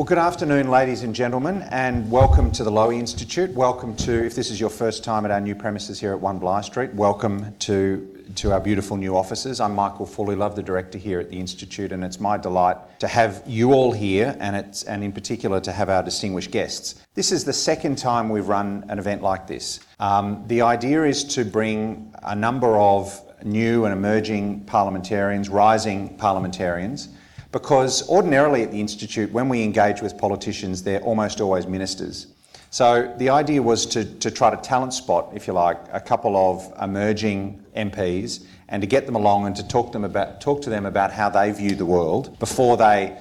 Well, good afternoon, ladies and gentlemen, and welcome to the Lowy Institute. Welcome to, if this is your first time at our new premises here at 1 Bligh Street, welcome to our beautiful new offices. I'm Michael Fullilove, the director here at the Institute, and it's my delight to have you all here, and in particular to have our distinguished guests. This is the second time we've run an event like this. The idea is to bring a number of new and emerging parliamentarians, rising parliamentarians, because ordinarily at the Institute, when we engage with politicians, they're almost always ministers. So the idea was to try to talent spot, if you like, a couple of emerging MPs and to get them along and to talk to them about how they view the world before they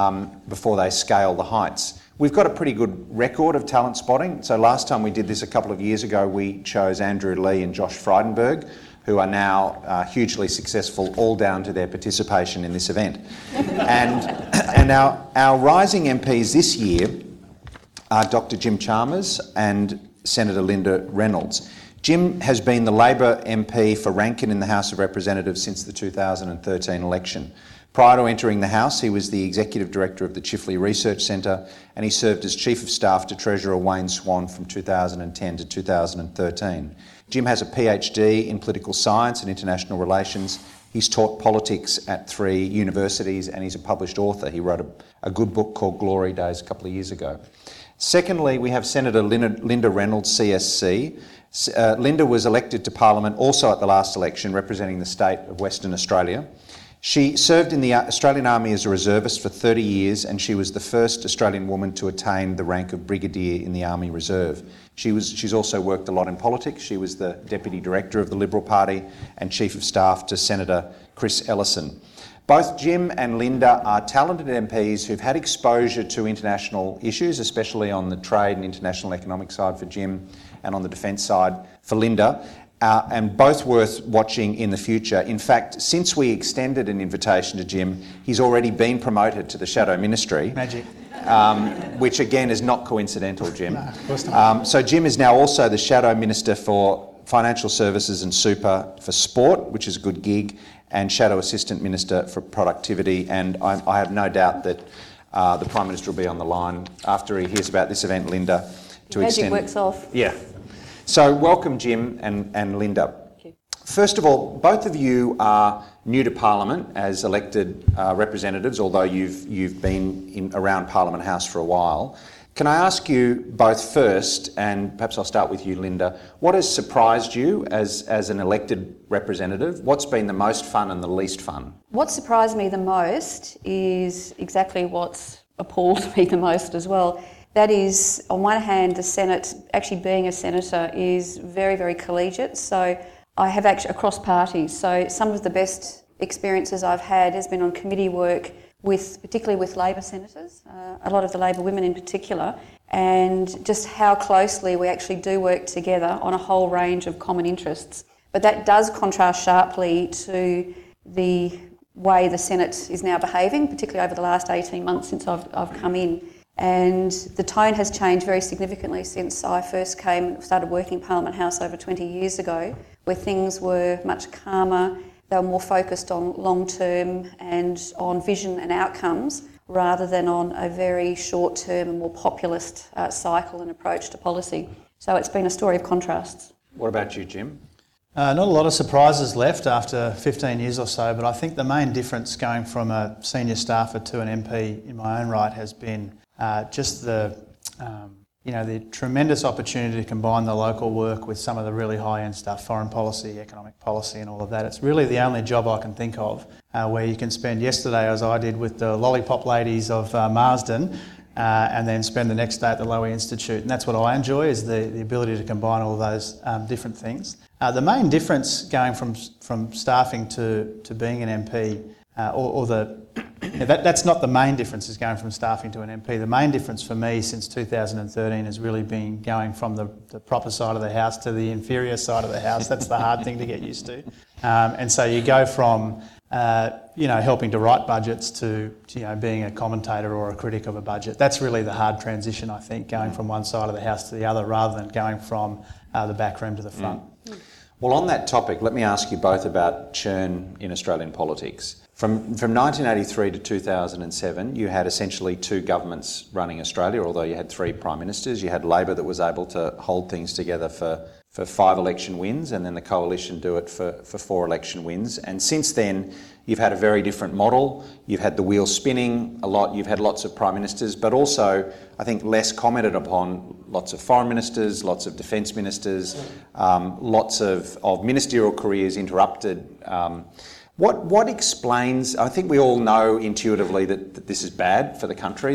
scale the heights. We've got a pretty good record of talent spotting. So last time we did this a couple of years ago, we chose Andrew Leigh and Josh Frydenberg, who are now hugely successful, all down to their participation in this event. and our rising MPs this year are Dr. Jim Chalmers and Senator Linda Reynolds. Jim has been the Labor MP for Rankin in the House of Representatives since the 2013 election. Prior to entering the House, he was the Executive Director of the Chifley Research Centre, and he served as Chief of Staff to Treasurer Wayne Swan from 2010 to 2013. Jim has a PhD in political science and international relations. He's taught politics at 3 universities and he's a published author. He wrote a good book called Glory Days a couple of years ago. Secondly, we have Senator Linda Reynolds, CSC. Linda was elected to Parliament also at the last election, representing the state of Western Australia. She served in the Australian Army as a reservist for 30 years, and she was the first Australian woman to attain the rank of Brigadier in the Army Reserve. She's also worked a lot in politics. She was the Deputy Director of the Liberal Party and Chief of Staff to Senator Chris Ellison. Both Jim and Linda are talented MPs who've had exposure to international issues, especially on the trade and international economic side for Jim and on the defence side for Linda. And both worth watching in the future. In fact, since we extended an invitation to Jim, he's already been promoted to the Shadow Ministry. Magic. Which again is not coincidental, Jim. No, of course not. So Jim is now also the Shadow Minister for Financial Services and Super for Sport, which is a good gig, and Shadow Assistant Minister for Productivity. And I have no doubt that the Prime Minister will be on the line after he hears about this event, Linda, to extend. Magic works off. Yeah. So welcome, Jim and Linda. Thank you. First of all, both of you are new to Parliament as elected representatives, although you've been around Parliament House for a while. Can I ask you both first, and perhaps I'll start with you, Linda, what has surprised you as an elected representative? What's been the most fun and the least fun? What surprised me the most is exactly what's appalled me the most as well. That is, on one hand, the Senate, actually being a senator, is very, very collegiate. So I have actually, across parties, so some of the best experiences I've had has been on committee work particularly with Labor senators, a lot of the Labor women in particular, and just how closely we actually do work together on a whole range of common interests. But that does contrast sharply to the way the Senate is now behaving, particularly over the last 18 months since I've come in. And the tone has changed very significantly since I first started working in Parliament House over 20 years ago, where things were much calmer. They were more focused on long-term and on vision and outcomes rather than on a very short-term and more populist cycle and approach to policy. So it's been a story of contrasts. What about you, Jim? Not a lot of surprises left after 15 years or so, but I think the main difference going from a senior staffer to an MP in my own right has been just the tremendous opportunity to combine the local work with some of the really high-end stuff, foreign policy, economic policy and all of that. It's really the only job I can think of where you can spend yesterday, as I did with the lollipop ladies of Marsden, and then spend the next day at the Lowy Institute. And that's what I enjoy, is the ability to combine all of those different things. The main difference going from staffing to being an MP, that's not the main difference, is going from staffing to an MP. The main difference for me since 2013 has really been going from the proper side of the house to the inferior side of the house. That's the hard thing to get used to. And so you go from helping to write budgets to being a commentator or a critic of a budget. That's really the hard transition, I think, going from one side of the house to the other rather than going from the back room to the front. Well, on that topic, let me ask you both about churn in Australian politics. From 1983 to 2007, you had essentially two governments running Australia, although you had three prime ministers. You had Labor that was able to hold things together for 5 election wins, and then the coalition do it for 4 election wins. And since then, you've had a very different model. You've had the wheel spinning a lot. You've had lots of prime ministers, but also, I think, less commented upon. Lots of foreign ministers, lots of defence ministers, lots of ministerial careers interrupted. What explains? I think we all know intuitively that this is bad for the country.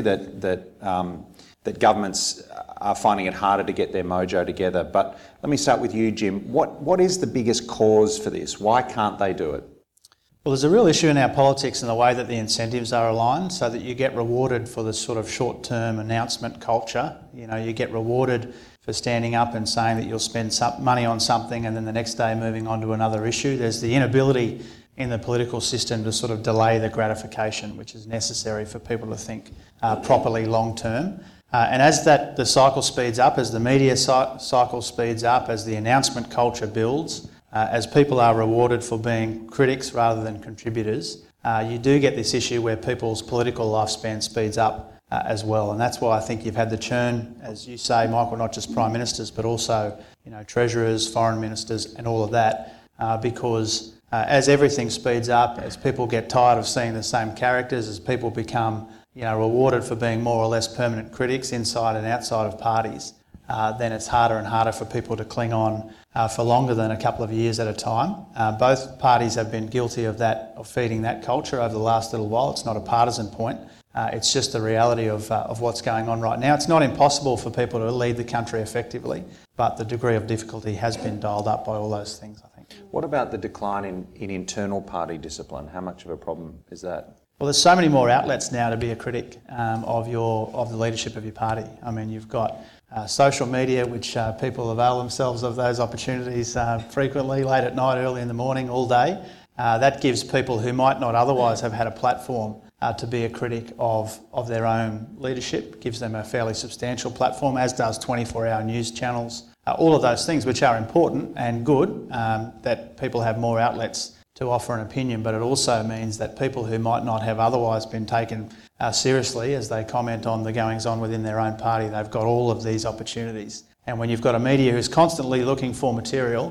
That governments are finding it harder to get their mojo together. But let me start with you, Jim. What is the biggest cause for this? Why can't they do it? Well, there's a real issue in our politics in the way that the incentives are aligned, so that you get rewarded for the sort of short-term announcement culture. You know, you get rewarded for standing up and saying that you'll spend some money on something and then the next day moving on to another issue. There's the inability in the political system to sort of delay the gratification, which is necessary for people to think properly long-term. And as the cycle speeds up, as the media cycle speeds up, as the announcement culture builds, as people are rewarded for being critics rather than contributors, you do get this issue where people's political lifespan speeds up as well. And that's why I think you've had the churn, as you say, Michael, not just prime ministers, but also, you know, treasurers, foreign ministers and all of that, because as everything speeds up, as people get tired of seeing the same characters, as people become, you know, rewarded for being more or less permanent critics inside and outside of parties, then it's harder and harder for people to cling on for longer than a couple of years at a time. Both parties have been guilty of that, of feeding that culture over the last little while. It's not a partisan point. It's just the reality of what's going on right now. It's not impossible for people to lead the country effectively, but the degree of difficulty has been dialed up by all those things, I think. What about the decline in internal party discipline? How much of a problem is that? Well, there's so many more outlets now to be a critic of the leadership of your party. I mean, you've got social media, which people avail themselves of those opportunities frequently, late at night, early in the morning, all day. That gives people who might not otherwise have had a platform to be a critic of their own leadership, gives them a fairly substantial platform, as does 24-hour news channels. All of those things, which are important and good, that people have more outlets to offer an opinion, but it also means that people who might not have otherwise been taken seriously as they comment on the goings-on within their own party, they've got all of these opportunities. And when you've got a media who's constantly looking for material,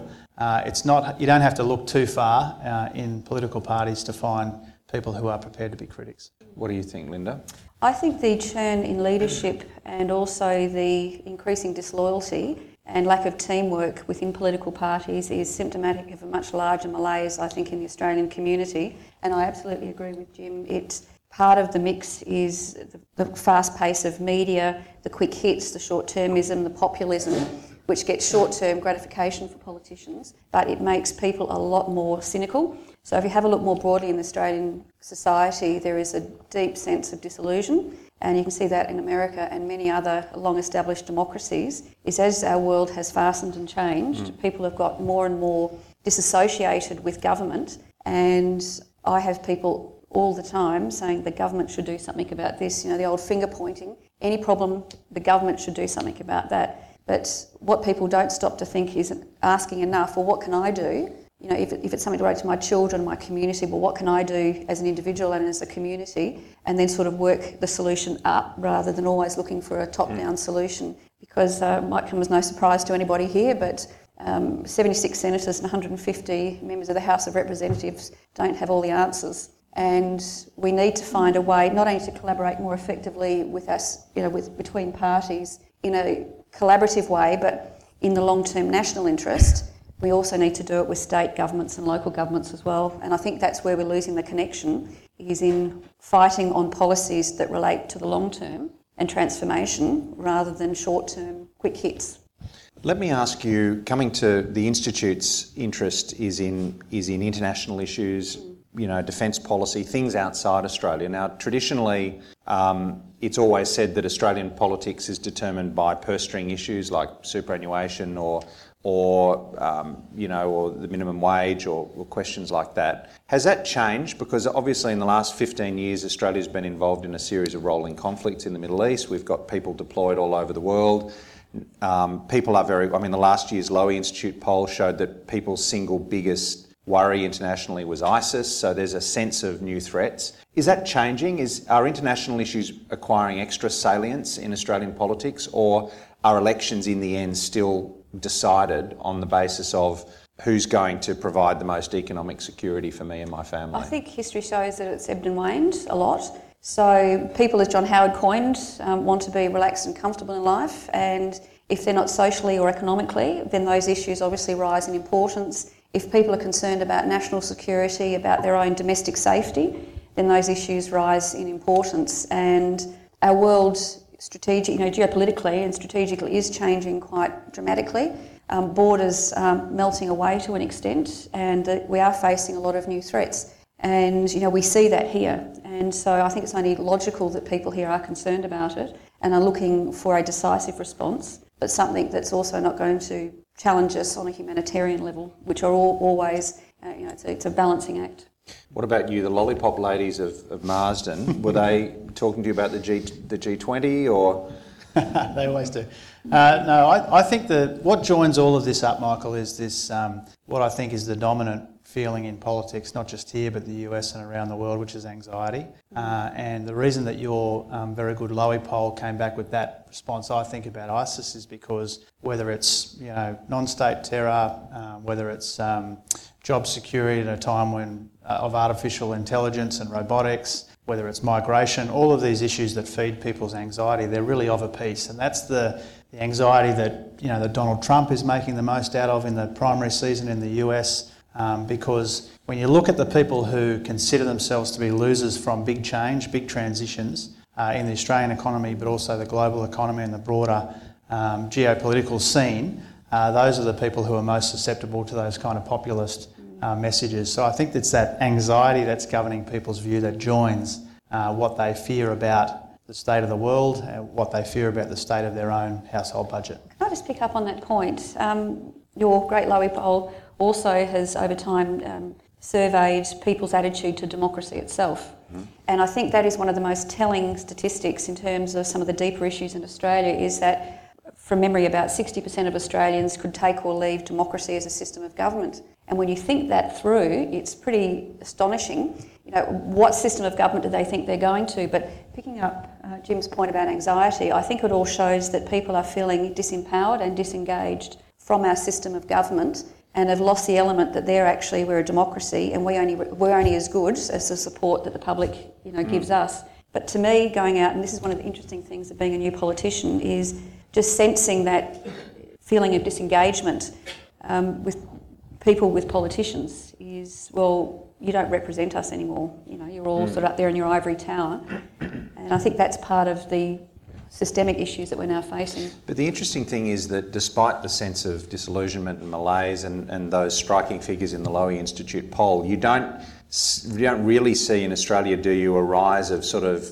you don't have to look too far in political parties to find people who are prepared to be critics. What do you think, Linda? I think the churn in leadership and also the increasing disloyalty and lack of teamwork within political parties is symptomatic of a much larger malaise, I think, in the Australian community. And I absolutely agree with Jim. Part of the mix is the fast pace of media, the quick hits, the short-termism, the populism, which gets short-term gratification for politicians, but it makes people a lot more cynical. So if you have a look more broadly in Australian society, there is a deep sense of disillusion, and you can see that in America and many other long-established democracies, is as our world has fastened and changed, people have got more and more disassociated with government, and I have people all the time saying the government should do something about this, you know, the old finger pointing. Any problem, the government should do something about that. But what people don't stop to think is asking enough, well, what can I do? You know, if it's something related to my children, my community, well, what can I do as an individual and as a community? And then sort of work the solution up rather than always looking for a top-down solution. Because it might come as no surprise to anybody here, but 76 senators and 150 members of the House of Representatives don't have all the answers. And we need to find a way not only to collaborate more effectively with us, you know, between parties in a collaborative way, but in the long-term national interest. We also need to do it with state governments and local governments as well. And I think that's where we're losing the connection, is in fighting on policies that relate to the long term and transformation rather than short-term quick hits. Let me ask you, coming to the Institute's interest is in international issues, you know, defence policy, things outside Australia. Now, traditionally, it's always said that Australian politics is determined by purse string issues like superannuation or the minimum wage or questions like that. Has that changed? Because obviously in the last 15 years, Australia's been involved in a series of rolling conflicts in the Middle East. We've got people deployed all over the world. People are very, I mean, the last year's Lowy Institute poll showed that people's single biggest worry internationally was ISIS, so there's a sense of new threats. Is that changing? Are international issues acquiring extra salience in Australian politics, or are elections in the end still decided on the basis of who's going to provide the most economic security for me and my family? I think history shows that it's ebbed and waned a lot. So people, as John Howard coined, want to be relaxed and comfortable in life, and if they're not socially or economically, then those issues obviously rise in importance. If people are concerned about national security, about their own domestic safety, then those issues rise in importance. And our world geopolitically and strategically is changing quite dramatically. Borders melting away to an extent, and we are facing a lot of new threats. And, we see that here. And so I think it's only logical that people here are concerned about it and are looking for a decisive response, but something that's also not going to challenge us on a humanitarian level, which are always, it's a balancing act. What about you, the lollipop ladies of Marsden? Were they talking to you about the G20 or...? They always do. No, I think that what joins all of this up, Michael, is this, what I think is the dominant feeling in politics, not just here but the US and around the world, which is anxiety. And the reason that your very good Lowy poll came back with that response, I think, about ISIS is because whether it's non-state terror, whether it's job security at a time when of artificial intelligence and robotics, whether it's migration, all of these issues that feed people's anxiety, they're really of a piece. And that's the anxiety that that Donald Trump is making the most out of in the primary season in the US. Because when you look at the people who consider themselves to be losers from big change, big transitions in the Australian economy, but also the global economy and the broader geopolitical scene, those are the people who are most susceptible to those kind of populist messages. So I think it's that anxiety that's governing people's view that joins what they fear about the state of the world and what they fear about the state of their own household budget. Can I just pick up on that point? Your Great Lowy poll also has over time surveyed people's attitude to democracy itself. And I think that is one of the most telling statistics in terms of some of the deeper issues in Australia, is that from memory about 60% of Australians could take or leave democracy as a system of government. And when you think that through, it's pretty astonishing. What system of government do they think they're going to? But picking up Jim's point about anxiety, I think it all shows that people are feeling disempowered and disengaged from our system of government, and have lost the element that we're a democracy and we're only as good as the support that the public gives us. But to me, going out, and this is one of the interesting things of being a new politician, is just sensing that feeling of disengagement with people, with politicians, is, well, you don't represent us anymore. You're all sort of up there in your ivory tower. And I think that's part of the systemic issues that we're now facing. But the interesting thing is that despite the sense of disillusionment and malaise and those striking figures in the Lowy Institute poll, you don't really see in Australia, do you, a rise of sort of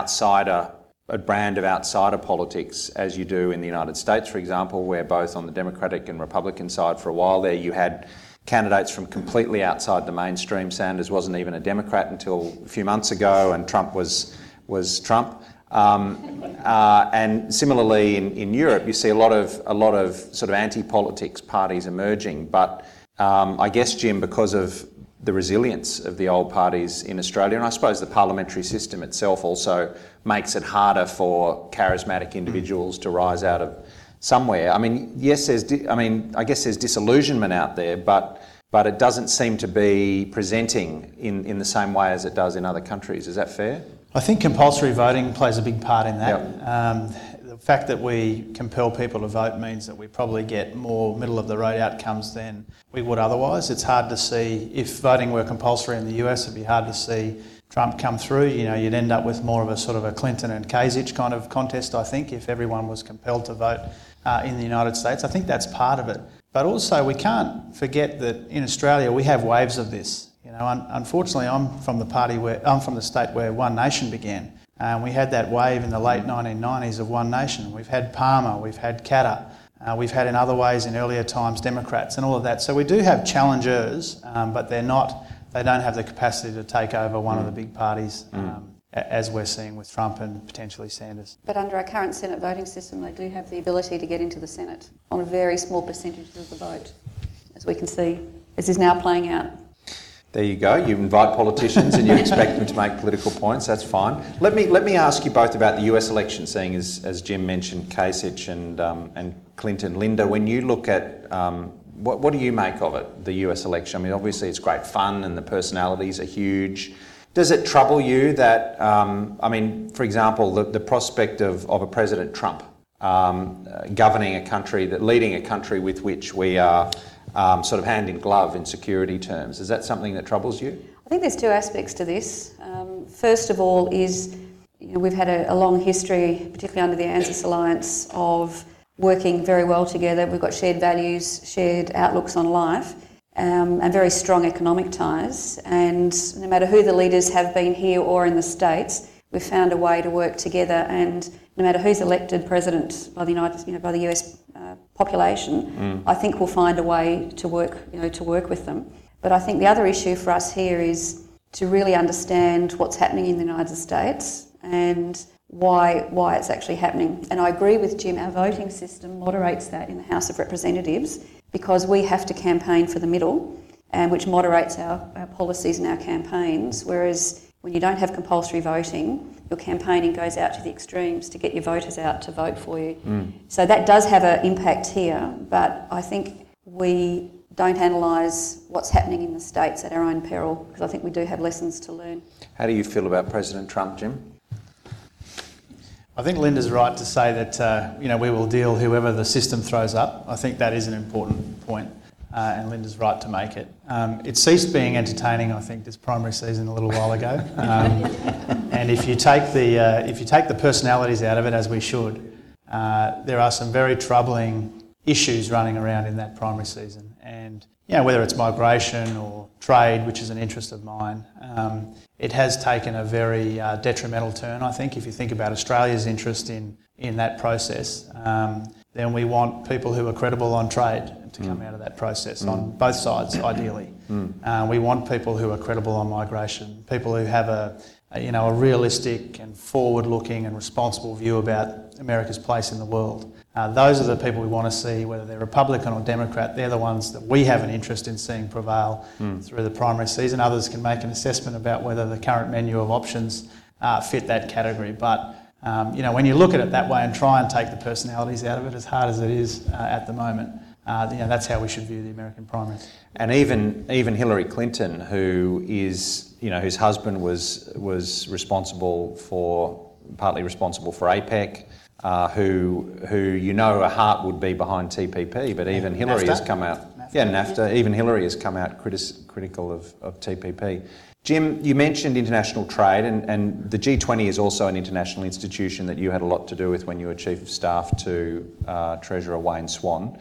a brand of outsider politics as you do in the United States, for example, where both on the Democratic and Republican side for a while there you had candidates from completely outside the mainstream. Sanders wasn't even a Democrat until a few months ago, and Trump was Trump. And similarly in Europe, you see a lot of sort of anti-politics parties emerging. But I guess, Jim, because of the resilience of the old parties in Australia, and I suppose the parliamentary system itself also makes it harder for charismatic individuals to rise out of somewhere. I mean, yes, I guess there's disillusionment out there, but it doesn't seem to be presenting in the same way as it does in other countries. Is that fair? I think compulsory voting plays a big part in that. Yep. The fact that we compel people to vote means that we probably get more middle-of-the-road outcomes than we would otherwise. It's hard to see, if voting were compulsory in the US, it'd be hard to see Trump come through. You'd end up with more of a sort of a Clinton and Kasich kind of contest, I think, if everyone was compelled to vote in the United States. I think that's part of it. But also, we can't forget that in Australia we have waves of this. Unfortunately, I'm from the state where One Nation began. We had that wave in the late 1990s of One Nation. We've had Palmer, we've had Katter, we've had in other ways in earlier times Democrats and all of that. So we do have challengers, but they don't have the capacity to take over one of the big parties as we're seeing with Trump and potentially Sanders. But under our current Senate voting system, they do have the ability to get into the Senate on a very small percentage of the vote, as we can see, as is now playing out. There you go. You invite politicians and you expect them to make political points. That's fine. Let me ask you both about the US election, seeing as Jim mentioned Kasich and Clinton. Linda, when you look at what do you make of it, the US election? I mean, obviously it's great fun and the personalities are huge. Does it trouble you that, for example, the prospect of a President Trump governing a country, leading a country with which we are sort of hand in glove in security terms. Is that something that troubles you? I think there's two aspects to this. First of all is, we've had a long history, particularly under the ANZUS Alliance, of working very well together. We've got shared values, shared outlooks on life, and very strong economic ties. And no matter who the leaders have been here or in the States, we've found a way to work together. And no matter who's elected president by the by the US population, I think we'll find a way to work with them. But I think the other issue for us here is to really understand what's happening in the United States and why it's actually happening. And I agree with Jim, our voting system moderates that in the House of Representatives because we have to campaign for the middle, and which moderates our policies and our campaigns, whereas when you don't have compulsory voting, your campaigning goes out to the extremes to get your voters out to vote for you. So that does have an impact here, but I think we don't analyse what's happening in the States at our own peril, because I think we do have lessons to learn. How do you feel about President Trump, Jim? I think Linda's right to say that we will deal whoever the system throws up. I think that is an important point. And Linda's right to make it. It ceased being entertaining, I think, this primary season a little while ago. And if you take the personalities out of it, as we should, there are some very troubling issues running around in that primary season. And whether it's migration or trade, which is an interest of mine, it has taken a very detrimental turn. I think if you think about Australia's interest in that process. Then we want people who are credible on trade to come out of that process on both sides, ideally. We want people who are credible on migration, people who have a realistic and forward-looking and responsible view about America's place in the world. Those are the people we want to see, whether they're Republican or Democrat. They're the ones that we have an interest in seeing prevail through the primary season. Others can make an assessment about whether the current menu of options fit that category. But when you look at it that way and try and take the personalities out of it, as hard as it is at the moment, that's how we should view the American primaries. And even Hillary Clinton, who is, whose husband was partly responsible for APEC, who her heart would be behind TPP, but even Hillary has come out. NAFTA. Even Hillary has come out critical of TPP. Jim, you mentioned international trade, and the G20 is also an international institution that you had a lot to do with when you were Chief of Staff to Treasurer Wayne Swan.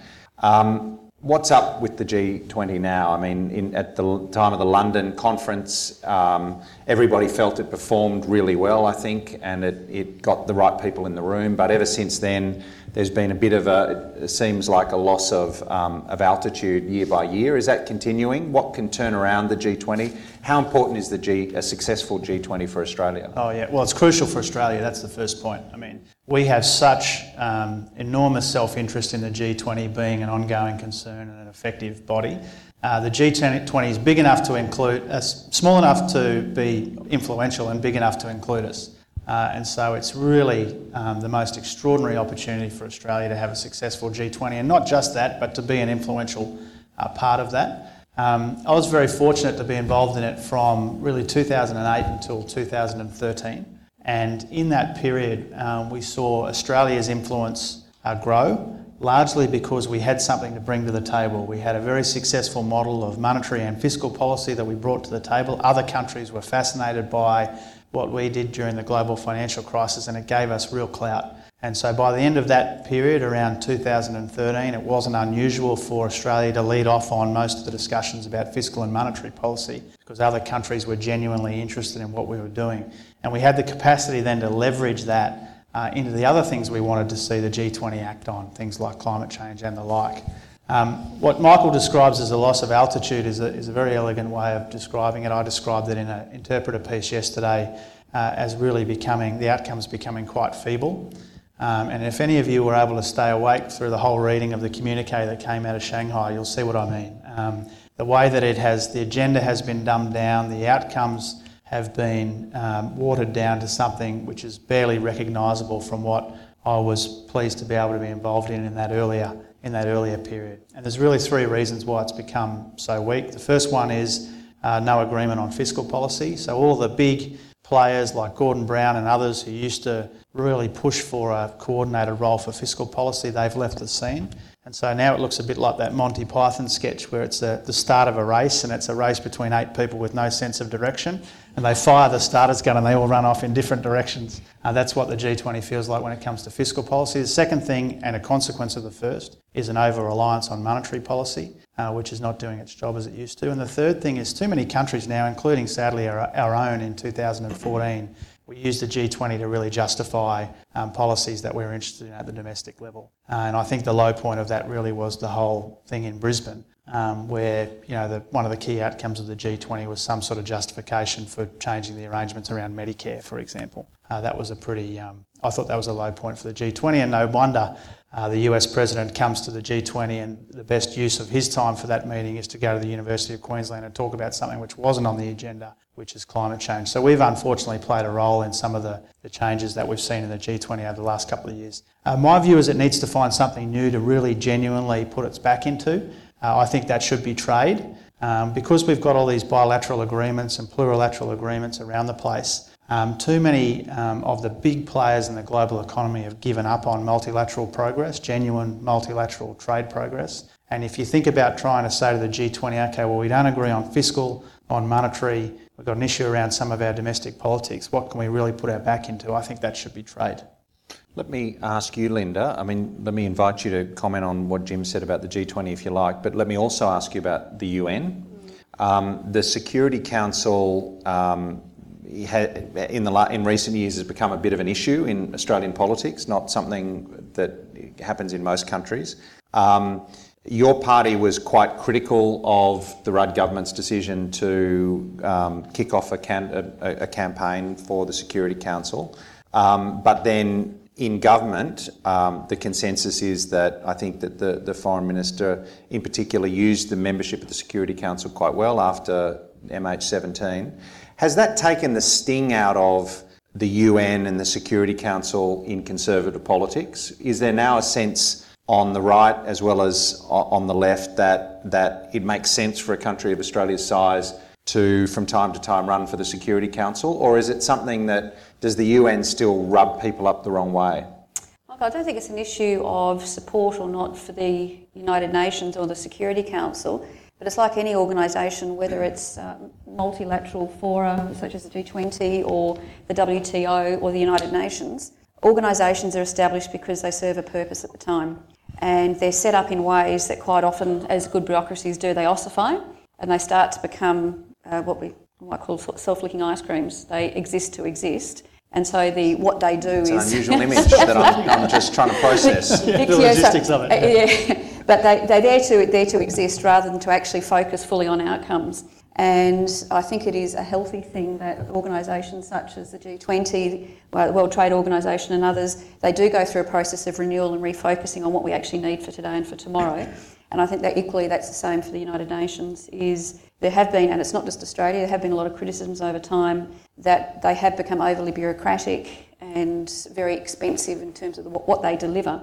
What's up with the G20 now? I mean, at the time of the London conference, everybody felt it performed really well, I think, and it got the right people in the room. But ever since then, there's been a bit of it seems like a loss of altitude year by year. Is that continuing? What can turn around the G20? How important is a successful G20 for Australia? Oh yeah, well it's crucial for Australia, that's the first point. I mean, we have such enormous self-interest in the G20 being an ongoing concern and an effective body. The G20 is big enough to include us, small enough to be influential and big enough to include us. And so it's really the most extraordinary opportunity for Australia to have a successful G20, and not just that, but to be an influential part of that. I was very fortunate to be involved in it from really 2008 until 2013. And in that period, we saw Australia's influence grow, largely because we had something to bring to the table. We had a very successful model of monetary and fiscal policy that we brought to the table. Other countries were fascinated by what we did during the global financial crisis, and it gave us real clout. And so by the end of that period, around 2013, it wasn't unusual for Australia to lead off on most of the discussions about fiscal and monetary policy, because other countries were genuinely interested in what we were doing. And we had the capacity then to leverage that into the other things we wanted to see the G20 act on, things like climate change and the like. What Michael describes as a loss of altitude is a very elegant way of describing it. I described it in an interpreter piece yesterday as really the outcomes becoming quite feeble. And if any of you were able to stay awake through the whole reading of the communique that came out of Shanghai, you'll see what I mean. The way that the agenda has been dumbed down, the outcomes have been watered down to something which is barely recognisable from what I was pleased to be able to be involved in that earlier period. And there's really three reasons why it's become so weak. The first one is no agreement on fiscal policy. So all the big players like Gordon Brown and others who used to really push for a coordinated role for fiscal policy, they've left the scene. And so now it looks a bit like that Monty Python sketch where it's the start of a race, and it's a race between 8 people with no sense of direction, and they fire the starter's gun and they all run off in different directions. That's what the G20 feels like when it comes to fiscal policy. The second thing, and a consequence of the first, is an over-reliance on monetary policy, which is not doing its job as it used to. And the third thing is too many countries now, including sadly our own in 2014, we used the G20 to really justify policies that we were interested in at the domestic level. And I think the low point of that really was the whole thing in Brisbane, where one of the key outcomes of the G20 was some sort of justification for changing the arrangements around Medicare, for example. That was I thought that was a low point for the G20, and no wonder the US president comes to the G20 and the best use of his time for that meeting is to go to the University of Queensland and talk about something which wasn't on the agenda, which is climate change. So we've unfortunately played a role in some of the changes that we've seen in the G20 over the last couple of years. My view is it needs to find something new to really genuinely put its back into. I think that should be trade. Because we've got all these bilateral agreements and plurilateral agreements around the place, too many of the big players in the global economy have given up on multilateral progress, genuine multilateral trade progress. And if you think about trying to say to the G20, okay, well, we don't agree on fiscal, on monetary, we've got an issue around some of our domestic politics, what can we really put our back into? I think that should be trade. Let me ask you, Linda, let me invite you to comment on what Jim said about the G20 if you like, but let me also ask you about the UN. The Security Council in recent years has become a bit of an issue in Australian politics, not something that happens in most countries. Your party was quite critical of the Rudd government's decision to kick off a campaign for the Security Council. But then in government, the consensus is that I think that the Foreign Minister in particular used the membership of the Security Council quite well after MH17. Has that taken the sting out of the UN and the Security Council in conservative politics? Is there now a sense on the right as well as on the left that it makes sense for a country of Australia's size to, from time to time, run for the Security Council? Or is it something that, does the UN still rub people up the wrong way? Look, I don't think it's an issue of support or not for the United Nations or the Security Council, but it's like any organisation, whether it's multilateral fora such as the G20 or the WTO or the United Nations. Organisations are established because they serve a purpose at the time, and they're set up in ways that quite often, as good bureaucracies do, they ossify and they start to become what we might call self-licking ice creams. They exist to exist, and so what they do is... It's an unusual image that I'm just trying to process. The logistics of it. Yeah. But they're there to exist rather than to actually focus fully on outcomes. And I think it is a healthy thing that organisations such as the G20, the World Trade Organisation and others, they do go through a process of renewal and refocusing on what we actually need for today and for tomorrow. And I think that equally that's the same for the United Nations. There have been, and it's not just Australia, there have been a lot of criticisms over time that they have become overly bureaucratic and very expensive in terms of what they deliver.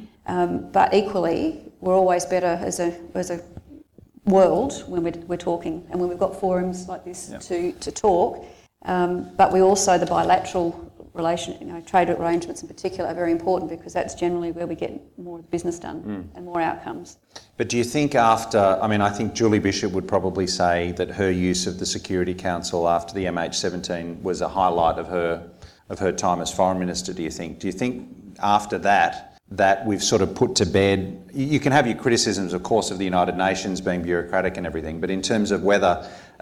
But equally, we're always better as a world when we're talking, and when we've got forums like this to talk. But we also, the bilateral trade arrangements in particular are very important because that's generally where we get more business done and more outcomes. But do you think I think Julie Bishop would probably say that her use of the Security Council after the MH17 was a highlight of her time as Foreign Minister, do you think? Do you think after that we've sort of put to bed, you can have your criticisms, of course, of the United Nations being bureaucratic and everything, but in terms of whether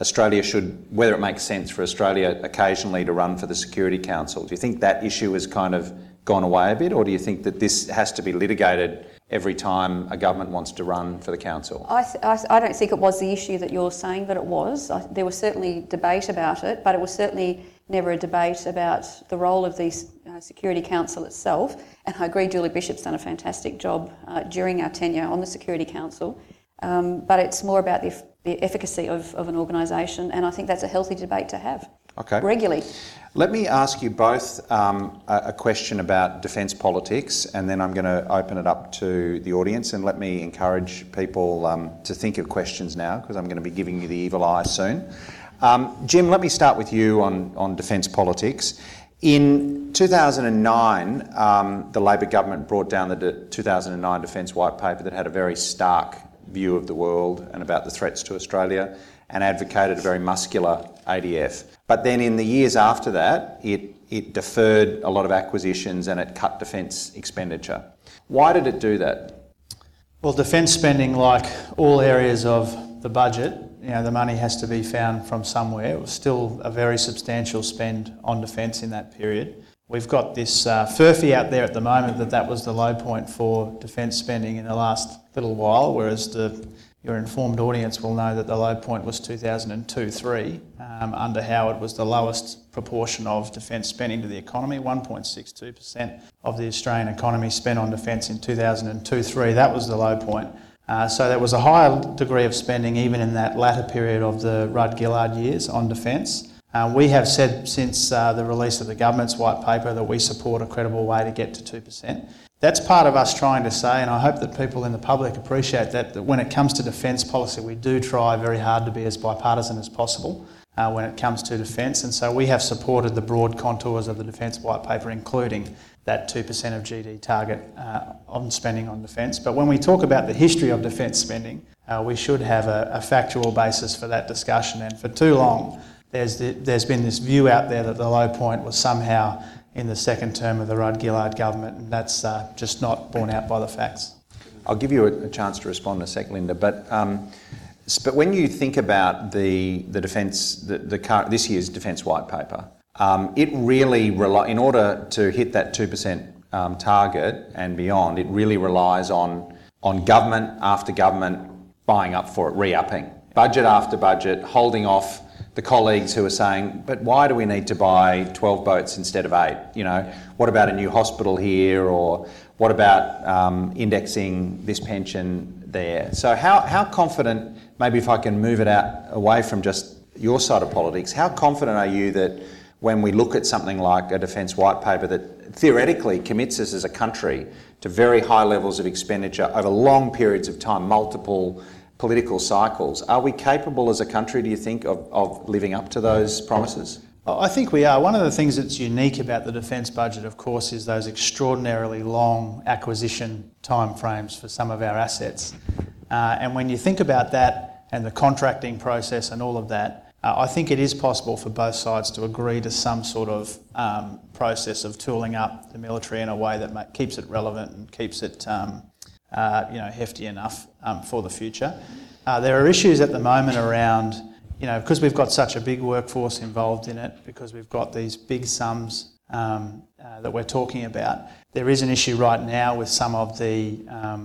it makes sense for Australia occasionally to run for the Security Council, do you think that issue has kind of gone away a bit, or do you think that this has to be litigated every time a government wants to run for the council? I don't think it was the issue that you're saying that it was. There was certainly debate about it, but it was certainly never a debate about the role of the Security Council itself. And I agree Julie Bishop's done a fantastic job during our tenure on the Security Council. But it's more about the efficacy of an organisation, and I think that's a healthy debate to have regularly. Let me ask you both a question about defence politics, and then I'm going to open it up to the audience, and let me encourage people to think of questions now, because I'm going to be giving you the evil eye soon. Jim, let me start with you on defence politics. In 2009, the Labor government brought down the 2009 Defence White Paper that had a very stark view of the world and about the threats to Australia, and advocated a very muscular ADF. But then in the years after that, it deferred a lot of acquisitions and it cut defence expenditure. Why did it do that? Well, defence spending, like all areas of the budget, the money has to be found from somewhere. It was still a very substantial spend on defence in that period. We've got this furphy out there at the moment that was the low point for defence spending in the last little while, whereas your informed audience will know that the low point was 2002-03. Under Howard was the lowest proportion of defence spending to the economy, 1.62% of the Australian economy spent on defence in 2002-03. That was the low point. So there was a higher degree of spending even in that latter period of the Rudd-Gillard years on defence. We have said since the release of the government's white paper that we support a credible way to get to 2%. That's part of us trying to say, and I hope that people in the public appreciate that when it comes to defence policy, we do try very hard to be as bipartisan as possible when it comes to defence. And so we have supported the broad contours of the defence white paper, including that 2% of GD target on spending on defence. But when we talk about the history of defence spending, we should have a factual basis for that discussion. And for too long, there's been this view out there that the low point was somehow in the second term of the Rudd-Gillard government, and that's just not borne out by the facts. I'll give you a chance to respond in a sec, Linda, but when you think about the defence, this year's defence white paper, it really in order to hit that 2% target and beyond, it really relies on government after government buying up for it, re-upping, budget after budget, holding off the colleagues who are saying, but why do we need to buy 12 boats instead of 8? What about a new hospital here, or what about indexing this pension there? So how confident, maybe if I can move it out away from just your side of politics, how confident are you that when we look at something like a defence white paper that theoretically commits us as a country to very high levels of expenditure over long periods of time, multiple political cycles, are we capable as a country, do you think, of living up to those promises? I think we are. One of the things that's unique about the defence budget, of course, is those extraordinarily long acquisition timeframes for some of our assets. And when you think about that and the contracting process and all of that, I think it is possible for both sides to agree to some sort of process of tooling up the military in a way that keeps it relevant and keeps it hefty enough for the future. There are issues at the moment around, because we've got such a big workforce involved in it, because we've got these big sums that we're talking about. There is an issue right now with some of the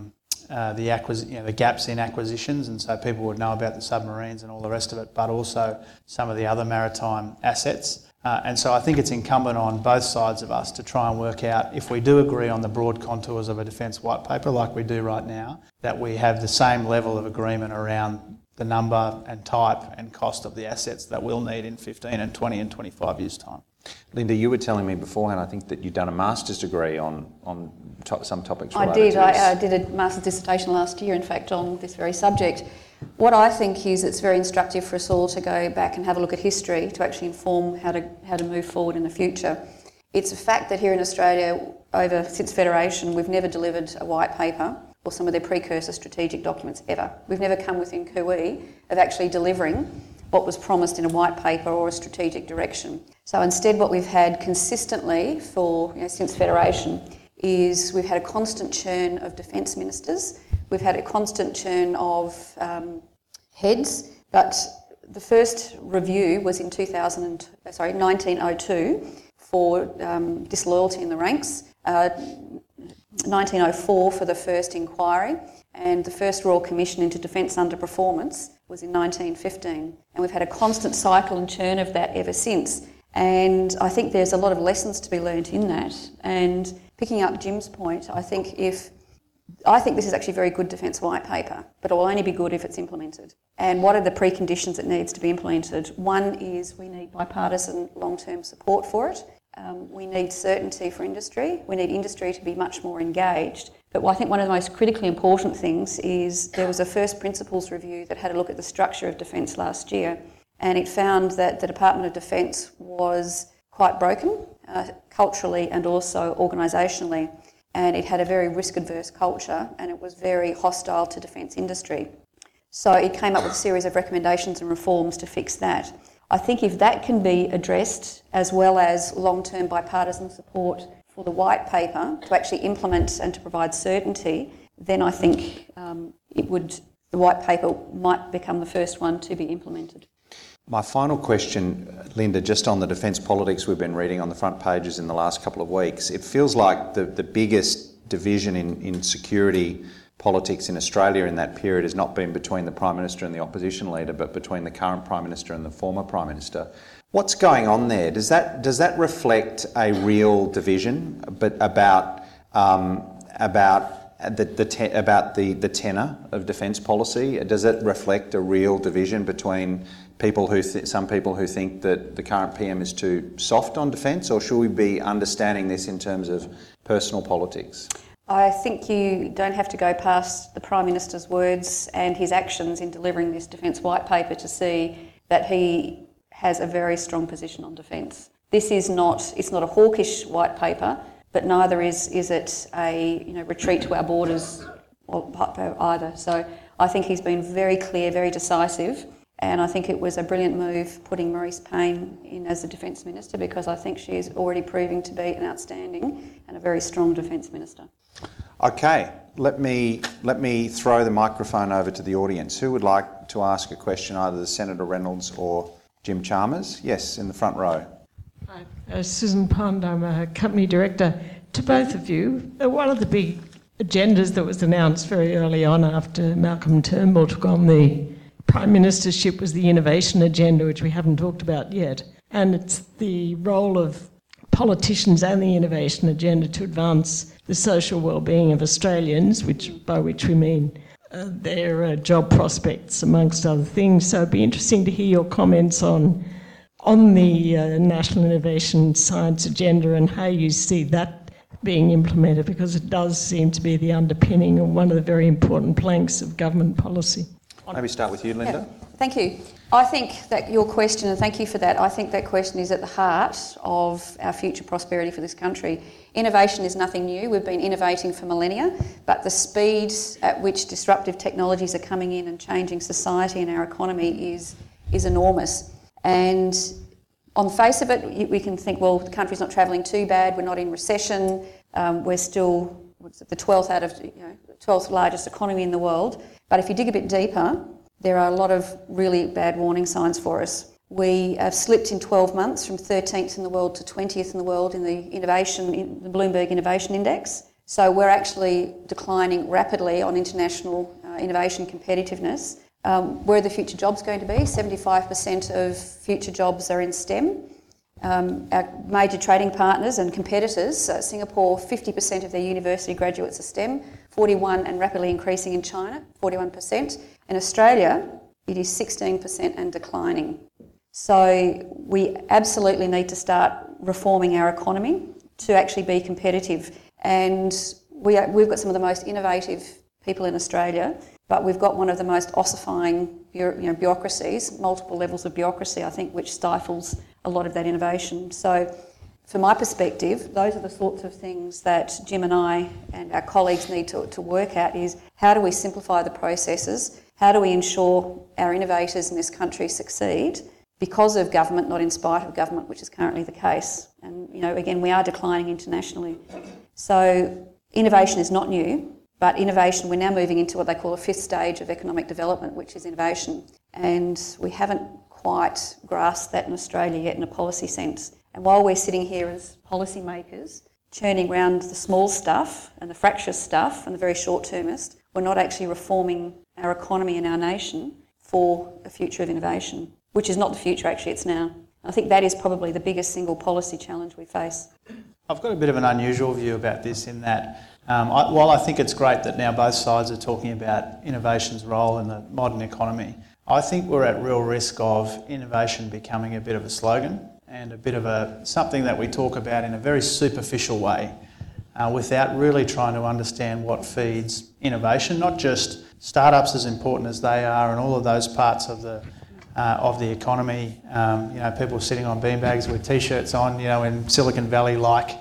gaps in acquisitions, and so people would know about the submarines and all the rest of it, but also some of the other maritime assets. And so I think it's incumbent on both sides of us to try and work out, if we do agree on the broad contours of a defence white paper like we do right now, that we have the same level of agreement around the number and type and cost of the assets that we'll need in 15 and 20 and 25 years' time. Linda, you were telling me beforehand, I think, that you'd done a master's degree on some topics related to this. I did a master's dissertation last year, in fact, on this very subject. What I think is it's very instructive for us all to go back and have a look at history to actually inform how to move forward in the future. It's a fact that here in Australia, since Federation, we've never delivered a white paper or some of their precursor strategic documents ever. We've never come within cooee of actually delivering what was promised in a white paper or a strategic direction. So instead, what we've had consistently since Federation is we've had a constant churn of defence ministers. We've had a constant churn of heads, but the first review was in 1902 for disloyalty in the ranks. 1904 for the first inquiry, and the first Royal Commission into Defence Underperformance was in 1915. And we've had a constant cycle and churn of that ever since. And I think there's a lot of lessons to be learnt in that. And picking up Jim's point, I think this is actually a very good defence white paper, but it will only be good if it's implemented. And what are the preconditions it needs to be implemented? One is we need bipartisan long-term support for it. We need certainty for industry. We need industry to be much more engaged. But I think one of the most critically important things is there was a first principles review that had a look at the structure of defence last year, and it found that the Department of Defence was quite broken, culturally and also organisationally, and it had a very risk-adverse culture, and it was very hostile to defence industry. So it came up with a series of recommendations and reforms to fix that. I think if that can be addressed, as well as long-term bipartisan support for the white paper to actually implement and to provide certainty, then I think the white paper might become the first one to be implemented. My final question, Linda, just on the defence politics we've been reading on the front pages in the last couple of weeks. It feels like the biggest division in security politics in Australia in that period has not been between the Prime Minister and the opposition leader, but between the current Prime Minister and the former Prime Minister. What's going on there? Does that reflect a real division about the tenor of defence policy? Does it reflect a real division between people some people who think that the current PM is too soft on defence, or should we be understanding this in terms of personal politics? I think you don't have to go past the Prime Minister's words and his actions in delivering this defence white paper to see that he has a very strong position on defence. It's not a hawkish white paper, but neither is it a retreat to our borders either. So I think he's been very clear, very decisive, and I think it was a brilliant move putting Marise Payne in as the Defence Minister, because I think she is already proving to be an outstanding and a very strong Defence Minister. Okay, let me throw the microphone over to the audience. Who would like to ask a question, either Senator Reynolds or Jim Chalmers? Yes, in the front row. Hi, Susan Pond, I'm a company director. To both of you, one of the big agendas that was announced very early on after Malcolm Turnbull took on the Prime Ministership was the innovation agenda, which we haven't talked about yet. And it's the role of politicians and the innovation agenda to advance the social well-being of Australians, by which we mean their job prospects, amongst other things. So it'd be interesting to hear your comments on the National Innovation Science Agenda and how you see that being implemented, because it does seem to be the underpinning of one of the very important planks of government policy. Maybe start with you, Linda. Yeah, thank you. I think that your question, and thank you for that, I think that question is at the heart of our future prosperity for this country. Innovation is nothing new. We've been innovating for millennia, but the speed at which disruptive technologies are coming in and changing society and our economy is enormous. And on the face of it, we can think, well, the country's not travelling too bad, we're not in recession, we're still the 12th largest economy in the world. But if you dig a bit deeper, there are a lot of really bad warning signs for us. We have slipped in 12 months from 13th in the world to 20th in the world in the Bloomberg Innovation Index. So we're actually declining rapidly on international innovation competitiveness. Where are the future jobs going to be? 75% of future jobs are in STEM. Our major trading partners and competitors, Singapore, 50% of their university graduates are STEM, 41% and rapidly increasing in China, 41%. In Australia, it is 16% and declining. So we absolutely need to start reforming our economy to actually be competitive. And we've got some of the most innovative people in Australia, but we've got one of the most ossifying bureaucracies, multiple levels of bureaucracy, I think, which stifles a lot of that innovation. So from my perspective, those are the sorts of things that Jim and I and our colleagues need to work at, is how do we simplify the processes? How do we ensure our innovators in this country succeed because of government, not in spite of government, which is currently the case? And, again, we are declining internationally. So innovation is not new, but innovation, we're now moving into what they call a fifth stage of economic development, which is innovation. And we haven't quite grasped that in Australia yet in a policy sense. And while we're sitting here as policymakers, churning around the small stuff and the fractious stuff and the very short-termist. We're not actually reforming our economy and our nation for a future of innovation, which is not the future, actually, it's now. I think that is probably the biggest single policy challenge we face. I've got a bit of an unusual view about this in that while I think it's great that now both sides are talking about innovation's role in the modern economy, I think we're at real risk of innovation becoming a bit of a slogan and a bit of something that we talk about in a very superficial way without really trying to understand what feeds innovation, not just startups as important as they are and all of those parts of the economy, people sitting on beanbags with T-shirts on, in Silicon Valley-like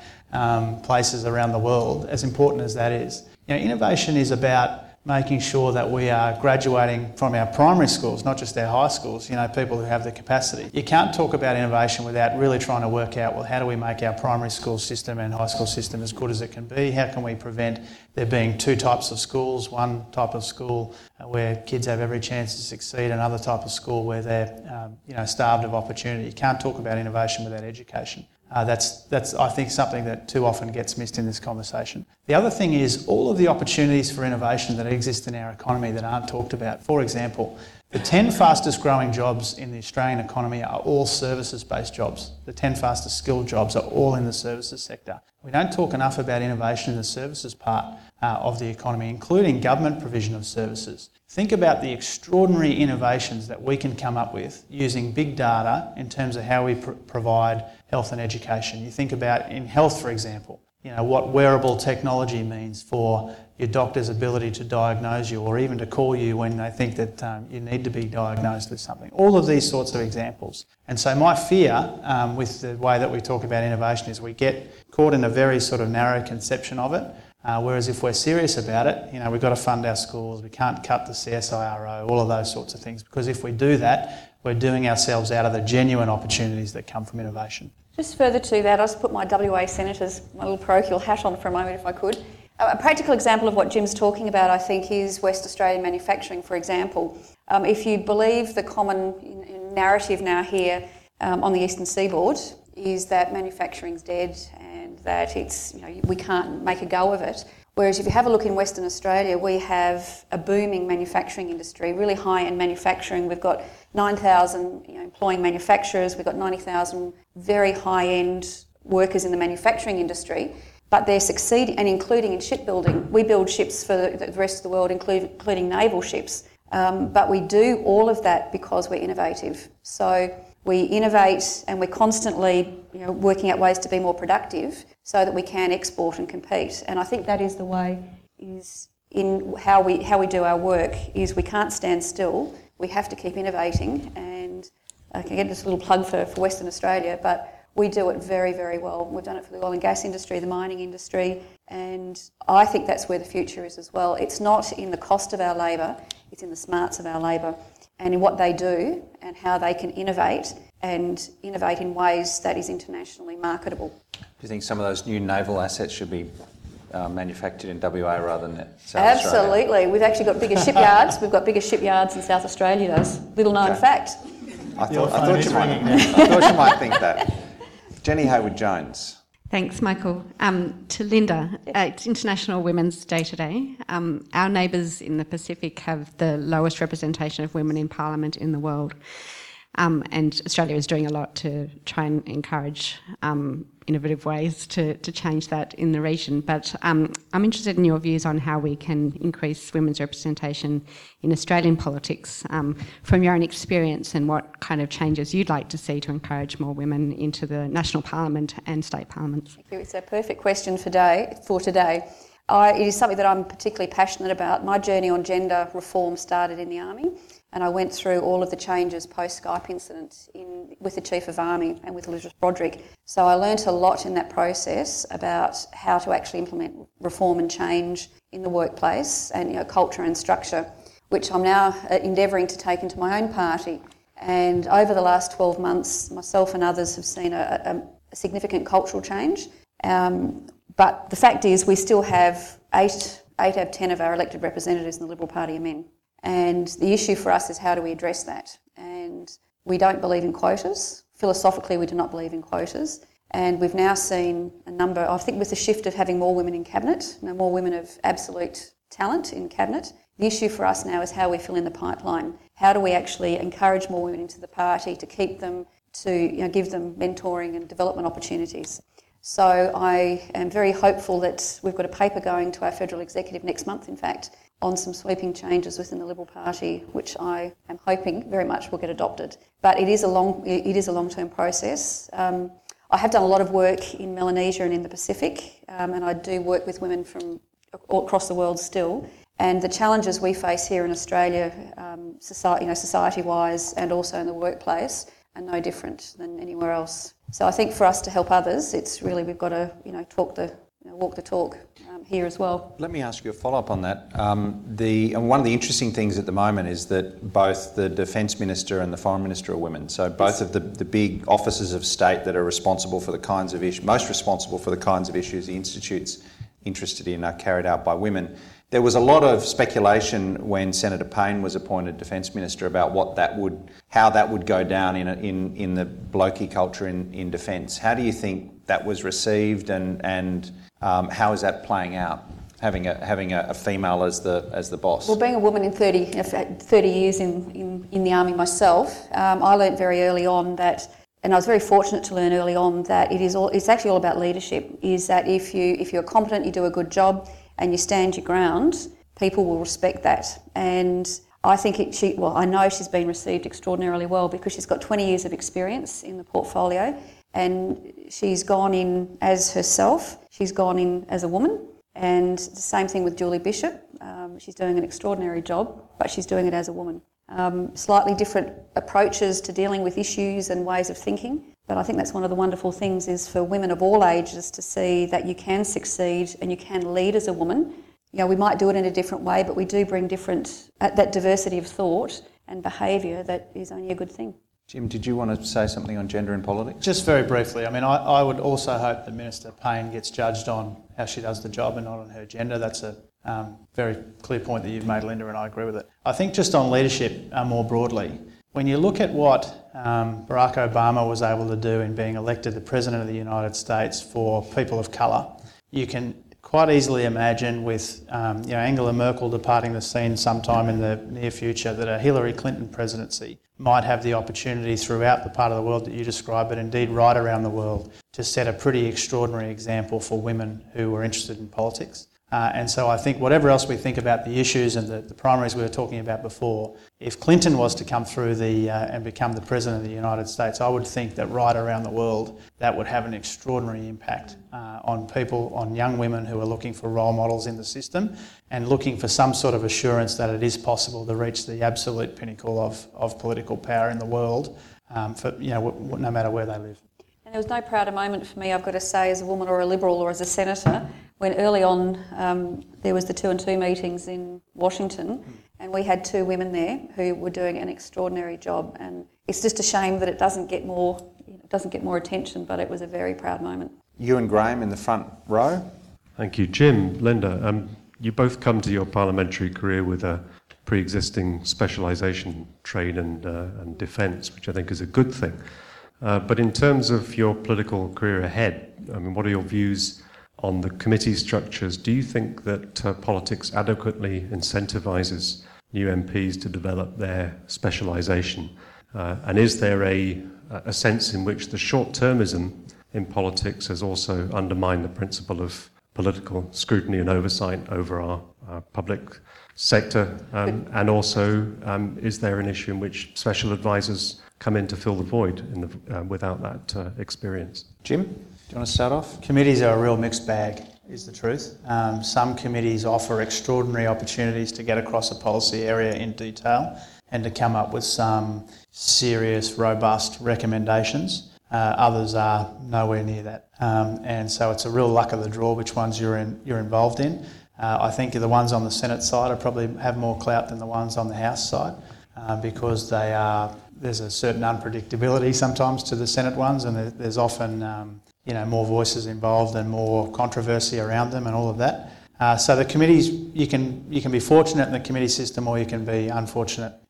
places around the world, as important as that is. Innovation is about making sure that we are graduating from our primary schools, not just our high schools, people who have the capacity. You can't talk about innovation without really trying to work out, well, how do we make our primary school system and high school system as good as it can be? How can we prevent there being two types of schools, one type of school where kids have every chance to succeed, another type of school where they're starved of opportunity? You can't talk about innovation without education. That's I think, something that too often gets missed in this conversation. The other thing is all of the opportunities for innovation that exist in our economy that aren't talked about. For example, the 10 fastest growing jobs in the Australian economy are all services-based jobs. The 10 fastest skilled jobs are all in the services sector. We don't talk enough about innovation in the services part of the economy, including government provision of services. Think about the extraordinary innovations that we can come up with using big data in terms of how we provide health and education. You think about in health, for example, what wearable technology means for your doctor's ability to diagnose you or even to call you when they think that you need to be diagnosed with something. All of these sorts of examples. And so my fear with the way that we talk about innovation is we get caught in a very sort of narrow conception of it. Whereas if we're serious about it, we've got to fund our schools, we can't cut the CSIRO, all of those sorts of things, because if we do that, we're doing ourselves out of the genuine opportunities that come from innovation. Just further to that, I'll just put my WA Senators, my little parochial hat on for a moment if I could. A practical example of what Jim's talking about, I think, is West Australian manufacturing, for example. If you believe the common narrative now here on the eastern seaboard is that manufacturing's dead and that it's, we can't make a go of it. Whereas if you have a look in Western Australia, we have a booming manufacturing industry, really high-end manufacturing. We've got 9,000 employing manufacturers, we've got 90,000 very high-end workers in the manufacturing industry, but they're succeeding, and including in shipbuilding. We build ships for the rest of the world, including naval ships, but we do all of that because we're innovative. So we innovate and we're constantly working out ways to be more productive so that we can export and compete. And I think that is the way is in how we do our work is we can't stand still. We have to keep innovating, and I can get this little plug for Western Australia, but we do it very, very well. We've done it for the oil and gas industry, the mining industry, and I think that's where the future is as well. It's not in the cost of our labour, it's in the smarts of our labour and in what they do and how they can innovate and innovate in ways that is internationally marketable. Do you think some of those new naval assets should be manufactured in WA rather than South Australia? Absolutely. We've actually got bigger shipyards. We've got bigger shipyards than South Australia does. Little known fact. I thought you might think that. Jenny Hayward-Jones. Thanks, Michael. To Linda, it's International Women's Day today. Our neighbours in the Pacific have the lowest representation of women in Parliament in the world. And Australia is doing a lot to try and encourage innovative ways to change that in the region. But I'm interested in your views on how we can increase women's representation in Australian politics from your own experience, and what kind of changes you'd like to see to encourage more women into the national parliament and state parliaments. Thank you. It's a perfect question for today. It is something that I'm particularly passionate about. My journey on gender reform started in the Army, and I went through all of the changes post-Skype incident with the Chief of Army and with Elizabeth Broderick. So I learnt a lot in that process about how to actually implement reform and change in the workplace and culture and structure, which I'm now endeavouring to take into my own party. And over the last 12 months, myself and others have seen a significant cultural change. But the fact is we still have 8 out of 10 of our elected representatives in the Liberal Party are men. And the issue for us is how do we address that? And we don't believe in quotas. Philosophically, we do not believe in quotas. And we've now seen a number, I think with the shift of having more women in cabinet, more women of absolute talent in cabinet, the issue for us now is how we fill in the pipeline. How do we actually encourage more women into the party, to keep them, to give them mentoring and development opportunities? So I am very hopeful that we've got a paper going to our federal executive next month, in fact, on some sweeping changes within the Liberal Party, which I am hoping very much will get adopted. But it is a long-term process. I have done a lot of work in Melanesia and in the Pacific, and I do work with women from all across the world still. And the challenges we face here in Australia, society-wise and also in the workplace, are no different than anywhere else. So I think for us to help others, it's really we've got to walk the talk here as well. Let me ask you a follow-up on that. And one of the interesting things at the moment is that both the Defence Minister and the Foreign Minister are women. So both of the big officers of state that are responsible for the kinds of issues, most responsible for the kinds of issues the Institute's interested in, are carried out by women. There was a lot of speculation when Senator Payne was appointed Defence Minister about how that would go down in the blokey culture in defence. How do you think that was received, and how is that playing out? Having a female as the boss. Well, being a woman in 30 years in the army myself, I learnt very early on that. And I was very fortunate to learn early on that it's actually all about leadership. Is that if you're competent, you do a good job, and you stand your ground, people will respect that. And I think I know she's been received extraordinarily well because she's got 20 years of experience in the portfolio, and she's gone in as herself. She's gone in as a woman, and the same thing with Julie Bishop. She's doing an extraordinary job, but she's doing it as a woman. Slightly different approaches to dealing with issues and ways of thinking. But I think that's one of the wonderful things is for women of all ages to see that you can succeed and you can lead as a woman. We might do it in a different way, but we do bring that diversity of thought and behaviour that is only a good thing. Jim, did you want to say something on gender and politics? Just very briefly, I would also hope that Minister Payne gets judged on how she does the job and not on her gender. That's a very clear point that you've made, Linda, and I agree with it. I think just on leadership more broadly, when you look at what Barack Obama was able to do in being elected the President of the United States for people of colour, you can quite easily imagine with Angela Merkel departing the scene sometime in the near future that a Hillary Clinton presidency might have the opportunity throughout the part of the world that you describe, but indeed right around the world, to set a pretty extraordinary example for women who are interested in politics. And so I think whatever else we think about the issues and the primaries we were talking about before, if Clinton was to come through and become the President of the United States, I would think that right around the world that would have an extraordinary impact on people, on young women who are looking for role models in the system and looking for some sort of assurance that it is possible to reach the absolute pinnacle of political power in the world, no matter where they live. And there was no prouder moment for me, I've got to say, as a woman or a Liberal or as a senator, when early on there was the 2 and 2 meetings in Washington, and we had 2 women there who were doing an extraordinary job. And it's just a shame that it doesn't get more attention, but it was a very proud moment. Ewan Graham in the front row. Thank you, Jim. Linda, you both come to your parliamentary career with a pre-existing specialisation, trade and defence, which I think is a good thing. But in terms of your political career ahead, what are your views on the committee structures? Do you think that politics adequately incentivises new MPs to develop their specialisation? And is there a sense in which the short-termism in politics has also undermined the principle of political scrutiny and oversight over our public sector? And also, is there an issue in which special advisors come in to fill the void without that experience? Jim, do you want to start off? Committees are a real mixed bag, is the truth. Some committees offer extraordinary opportunities to get across a policy area in detail and to come up with some serious, robust recommendations. Others are nowhere near that. And so it's a real luck of the draw which ones you're involved in. I think the ones on the Senate side probably have more clout than the ones on the House side because there's a certain unpredictability sometimes to the Senate ones, and there's often more voices involved and more controversy around them and all of that. So the committees, you can be fortunate in the committee system or you can be unfortunate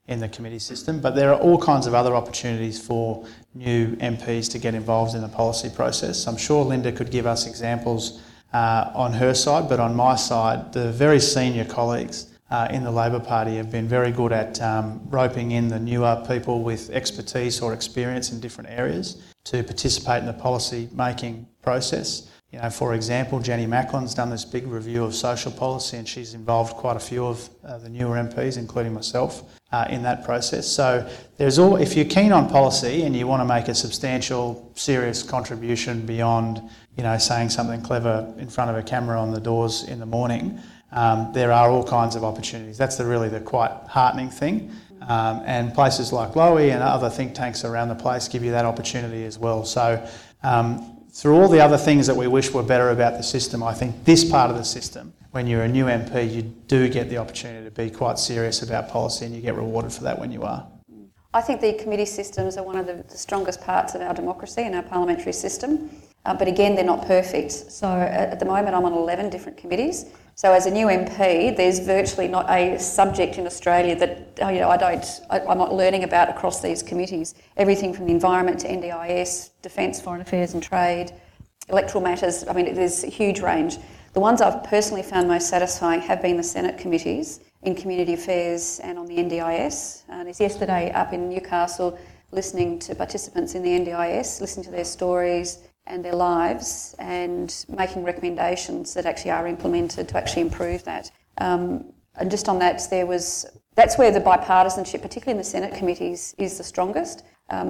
in the committee system, but there are all kinds of other opportunities for new MPs to get involved in the policy process. I'm sure Linda could give us examples on her side, but on my side, the very senior colleagues in the Labor Party have been very good at roping in the newer people with expertise or experience in different areas to participate in the policy making process. You know, for example, Jenny Macklin's done this big review of social policy, and she's involved quite a few of the newer MPs, including myself, in that process. So if you're keen on policy and you want to make a substantial, serious contribution beyond, you know, saying something clever in front of a camera on the doors in the morning, there are all kinds of opportunities. That's really the quite heartening thing. And places like Lowy and other think tanks around the place give you that opportunity as well. So through all the other things that we wish were better about the system, I think this part of the system, when you're a new MP, you do get the opportunity to be quite serious about policy, and you get rewarded for that when you are. I think the committee systems are one of the strongest parts of our democracy and our parliamentary system. But again, they're not perfect. So at the moment, I'm on 11 different committees. So as a new MP, there's virtually not a subject in Australia that I'm not learning about across these committees. Everything from the environment to NDIS, defence, foreign affairs and trade, electoral matters. I mean, there's a huge range. The ones I've personally found most satisfying have been the Senate committees in community affairs and on the NDIS. And I was yesterday up in Newcastle listening to participants in the NDIS, listening to their stories and their lives, and making recommendations that actually are implemented to actually improve that. And just on that, that's where the bipartisanship, particularly in the Senate committees, is the strongest.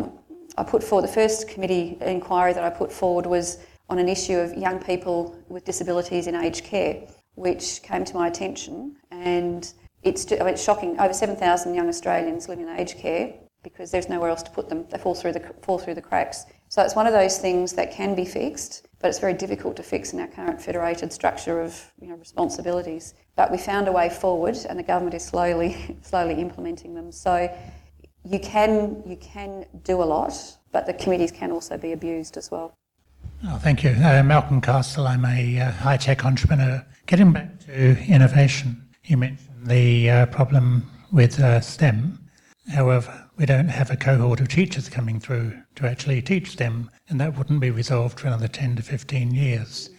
I put forward the first committee inquiry that I put forward was on an issue of young people with disabilities in aged care, which came to my attention, and it's shocking. Over 7,000 young Australians live in aged care because there's nowhere else to put them. They fall through the cracks. So it's one of those things that can be fixed, but it's very difficult to fix in our current federated structure of responsibilities. But we found a way forward, and the government is slowly implementing them. So you can do a lot, but the committees can also be abused as well. Oh, thank you. Malcolm Castle, I'm a high-tech entrepreneur. Getting back to innovation, you mentioned the problem with STEM. However, we don't have a cohort of teachers coming through to actually teach STEM, and that wouldn't be resolved for another 10 to 15 years.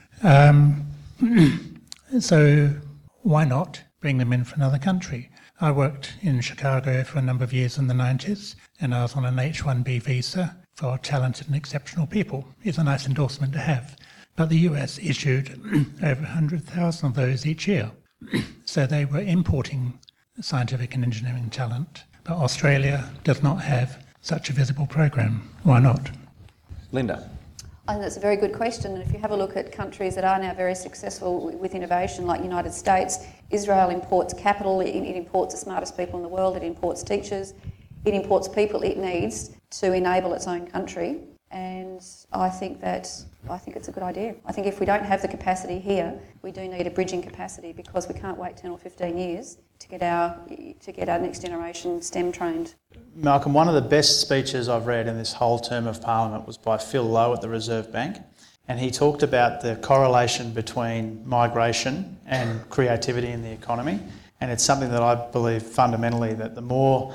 So why not bring them in from another country? I worked in Chicago for a number of years in the 90s, and I was on an H-1B visa for talented and exceptional people. It's a nice endorsement to have. But the US issued over 100,000 of those each year. So they were importing scientific and engineering talent. But Australia does not have such a visible program. Why not? Linda. I think that's a very good question. And if you have a look at countries that are now very successful with innovation, like the United States, Israel imports capital, it imports the smartest people in the world, it imports teachers, it imports people it needs to enable its own country. And I think it's a good idea. I think if we don't have the capacity here, we do need a bridging capacity, because we can't wait 10 or 15 years to get our next generation STEM trained. Malcolm, one of the best speeches I've read in this whole term of Parliament was by Phil Lowe at the Reserve Bank, and he talked about the correlation between migration and creativity in the economy, and it's something that I believe fundamentally that the more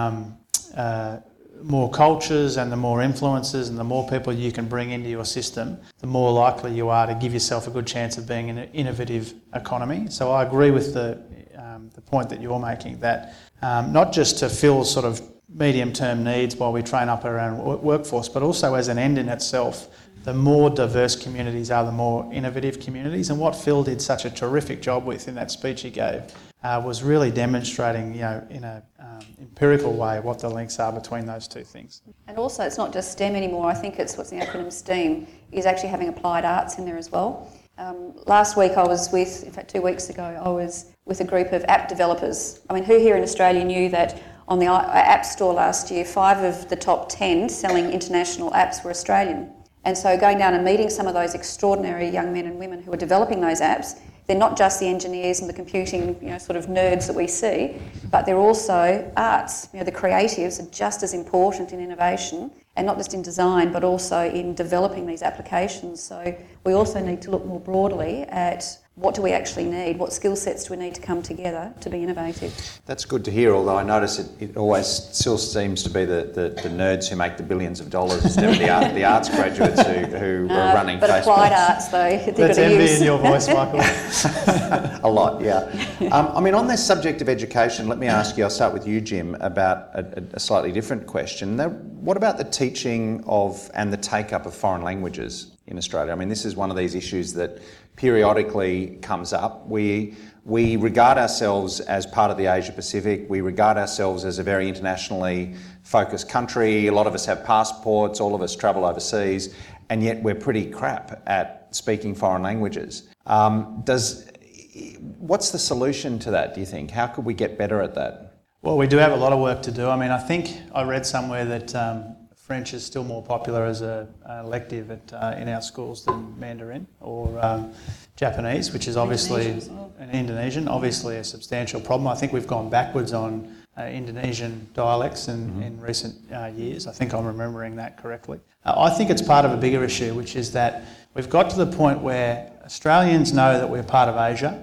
cultures and the more influences and the more people you can bring into your system, the more likely you are to give yourself a good chance of being an innovative economy. So I agree with the point that you're making, that not just to fill sort of medium-term needs while we train up our own workforce, but also as an end in itself. The more diverse communities are, the more innovative communities. And what Phil did such a terrific job with in that speech he gave was really demonstrating, in an empirical way, what the links are between those two things. And also, it's not just STEM anymore. I think it's what's the acronym STEAM, is actually having applied arts in there as well. Last week I was with, in fact 2 weeks ago, I was with a group of app developers. I mean, who here in Australia knew that on the App Store last year, 5 of the top 10 selling international apps were Australian? And so going down and meeting some of those extraordinary young men and women who are developing those apps, they're not just the engineers and the computing, sort of nerds that we see, but they're also arts. The creatives are just as important in innovation, and not just in design, but also in developing these applications. So we also need to look more broadly at what do we actually need? What skill sets do we need to come together to be innovative? That's good to hear, although I notice it always still seems to be the nerds who make the billions of dollars instead of the arts graduates who are running but Facebook. Applied arts, though, they've got That's to envy use. in your voice, Michael. A lot, yeah. I mean, on this subject of education, let me ask you, I'll start with you, Jim, about a slightly different question. Now, what about the teaching of and the take-up of foreign languages in Australia? I mean, this is one of these issues that periodically comes up. We regard ourselves as part of the Asia Pacific. We regard ourselves as a very internationally focused country. A lot of us have passports, all of us travel overseas, and yet we're pretty crap at speaking foreign languages. What's the solution to that, do you think? How could we get better at that? Well, we do have a lot of work to do. I mean, I think I read somewhere that French is still more popular as an elective in our schools than Mandarin or Japanese, which is obviously Indonesian, obviously a substantial problem. I think we've gone backwards on Indonesian dialects in recent years. I think I'm remembering that correctly. I think it's part of a bigger issue, which is that we've got to the point where Australians know that we're part of Asia,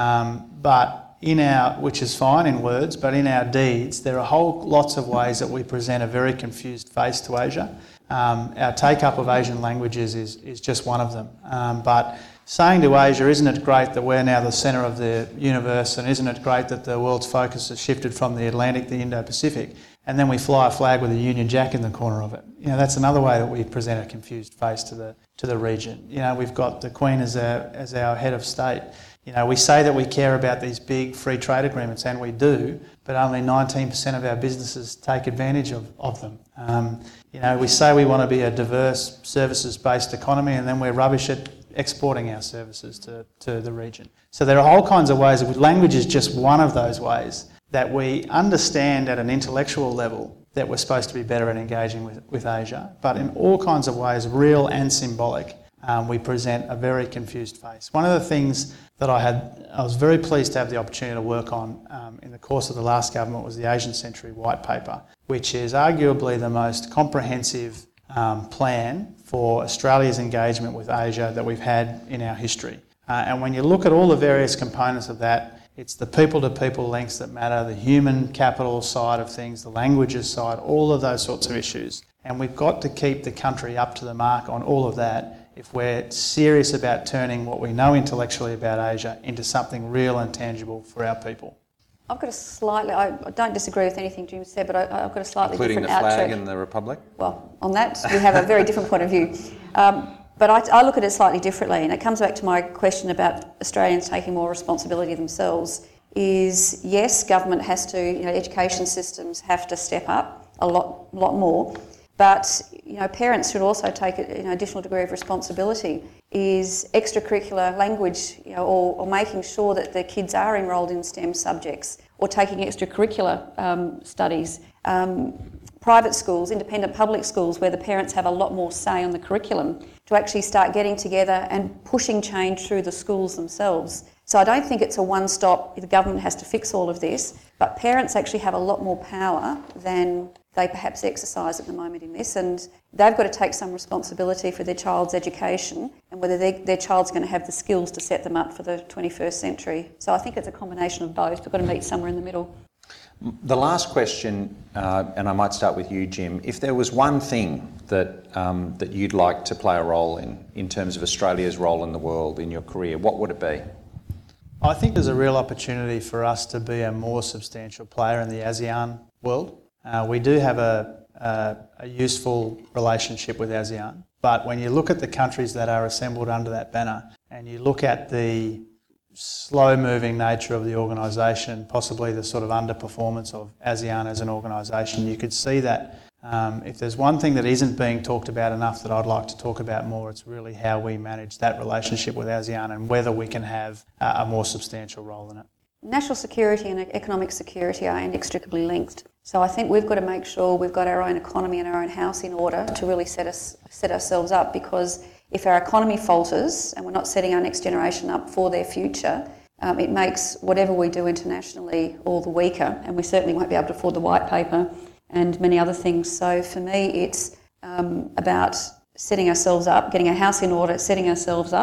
but which is fine in words, but in our deeds, there are lots of ways that we present a very confused face to Asia. Our take-up of Asian languages is just one of them. But saying to Asia, isn't it great that we're now the centre of the universe, and isn't it great that the world's focus has shifted from the Atlantic to the Indo-Pacific, and then we fly a flag with a Union Jack in the corner of it. You know, that's another way that we present a confused face to the region. You know, we've got the Queen as our head of state. You know, we say that we care about these big free trade agreements, and we do, but only 19% of our businesses take advantage of them. You know, we say we want to be a diverse, services-based economy, and then we're rubbish at exporting our services to the region. So there are all kinds of ways. Language is just one of those ways that we understand at an intellectual level that we're supposed to be better at engaging with Asia, but in all kinds of ways, real and symbolic, we present a very confused face. One of the things that I was very pleased to have the opportunity to work on in the course of the last government was the Asian Century White Paper, which is arguably the most comprehensive plan for Australia's engagement with Asia that we've had in our history. And when you look at all the various components of that, it's the people-to-people links that matter, the human capital side of things, the languages side, all of those sorts of issues. And we've got to keep the country up to the mark on all of that if we're serious about turning what we know intellectually about Asia into something real and tangible for our people. I've got I don't disagree with anything Jim said, but I've got a slightly Including different the flag outlook. and the Republic? Well, on that, we have a very different point of view. But I look at it slightly differently, and it comes back to my question about Australians taking more responsibility themselves. Is yes, government has to, education systems have to step up a lot more, but parents should also take an additional degree of responsibility. Is extracurricular language, or making sure that the kids are enrolled in STEM subjects, or taking extracurricular studies. Private schools, independent public schools, where the parents have a lot more say on the curriculum, to actually start getting together and pushing change through the schools themselves. So I don't think it's a one-stop, the government has to fix all of this, but parents actually have a lot more power than they perhaps exercise at the moment in this, and they've got to take some responsibility for their child's education and whether their child's going to have the skills to set them up for the 21st century. So I think it's a combination of both. We've got to meet somewhere in the middle. The last question, and I might start with you, Jim. If there was one thing that you'd like to play a role in terms of Australia's role in the world in your career, what would it be? I think there's a real opportunity for us to be a more substantial player in the ASEAN world. We do have a useful relationship with ASEAN, but when you look at the countries that are assembled under that banner and you look at the slow-moving nature of the organisation, possibly the sort of underperformance of ASEAN as an organisation, you could see that if there's one thing that isn't being talked about enough that I'd like to talk about more, it's really how we manage that relationship with ASEAN and whether we can have a more substantial role in it. National security and economic security are inextricably linked. So I think we've got to make sure we've got our own economy and our own house in order to really set ourselves up, because if our economy falters and we're not setting our next generation up for their future, it makes whatever we do internationally all the weaker, and we certainly won't be able to afford the white paper and many other things. So for me, it's about setting ourselves up, getting our house in order, setting ourselves up,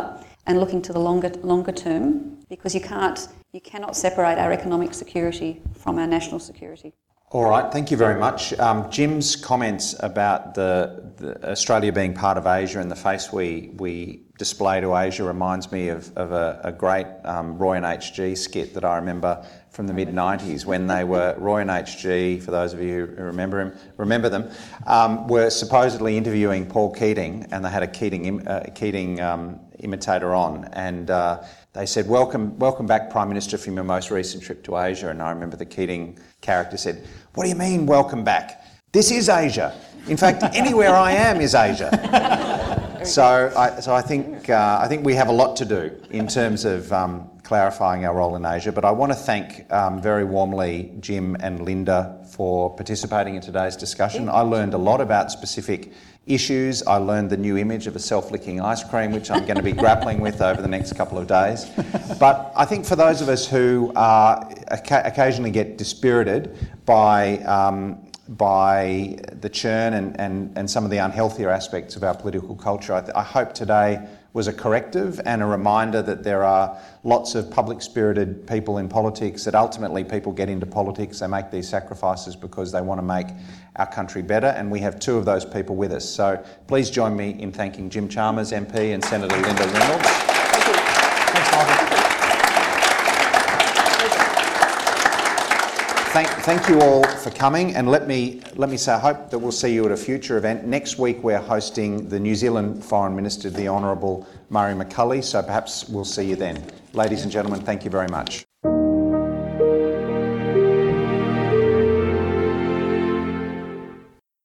and looking to the longer term, because you cannot separate our economic security from our national security. All right, thank you very much. Jim's comments about the Australia being part of Asia and the face we display to Asia reminds me of a great Roy and HG skit that I remember from the mid-90s when they were, Roy and HG, for those of you who remember them, were supposedly interviewing Paul Keating, and they had a Keating imitator on, and they said, welcome back, Prime Minister, from your most recent trip to Asia. And I remember the Keating character said, what do you mean, welcome back? This is Asia. In fact, anywhere I am is Asia. So I think we have a lot to do in terms of clarifying our role in Asia. But I want to thank very warmly Jim and Linda for participating in today's discussion. I learned a lot about specific issues. I learned the new image of a self-licking ice cream, which I'm going to be grappling with over the next couple of days. But I think for those of us who occasionally get dispirited by the churn and some of the unhealthier aspects of our political culture, I hope today was a corrective and a reminder that there are lots of public-spirited people in politics, that ultimately people get into politics, they make these sacrifices because they want to make our country better, and we have two of those people with us. So please join me in thanking Jim Chalmers, MP, and Senator Linda Reynolds. Thank you. Thanks, Michael. Thank you all for coming, and let me say I hope that we'll see you at a future event. Next week we're hosting the New Zealand Foreign Minister, the Honourable Murray McCulley, so perhaps we'll see you then. Ladies and gentlemen, thank you very much.